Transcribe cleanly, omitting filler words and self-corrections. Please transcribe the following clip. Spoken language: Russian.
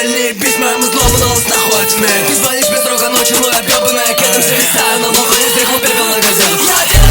смертельные письма, мы злобу на устах от меня. Ты звонишь без срока ночью, мой объебанная кедом зависаю на мокрый язык, пепел на газету.